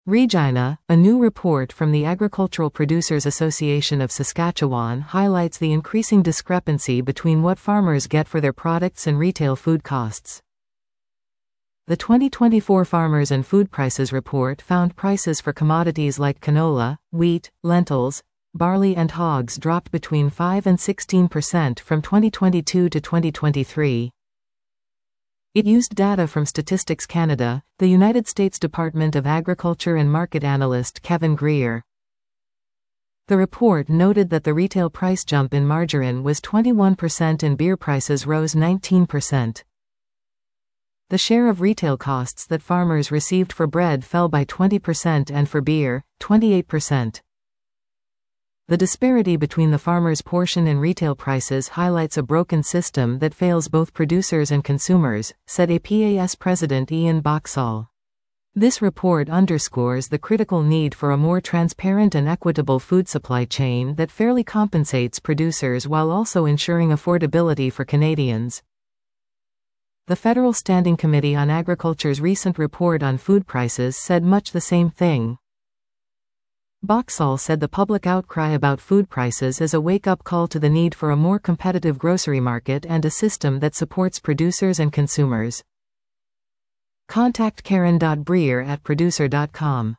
Regina, a new report from the Agricultural Producers Association of Saskatchewan highlights the increasing discrepancy between what farmers get for their products and retail food costs. The 2024 Farmers and Food Prices Report found prices for commodities like canola, wheat, lentils, barley and hogs dropped between 5 and 16% from 2022 to 2023. It used data from Statistics Canada, the United States Department of Agriculture and market analyst Kevin Greer. The report noted that the retail price jump in margarine was 21% and beer prices rose 19%. The share of retail costs that farmers received for bread fell by 20% and for beer, 28%. The disparity between the farmer's portion and retail prices highlights a broken system that fails both producers and consumers, said APAS President Ian Boxall. This report underscores the critical need for a more transparent and equitable food supply chain that fairly compensates producers while also ensuring affordability for Canadians. The Federal Standing Committee on Agriculture's recent report on food prices said much the same thing. Boxall said the public outcry about food prices is a wake-up call to the need for a more competitive grocery market and a system that supports producers and consumers. Contact Karen.Breer@producer.com.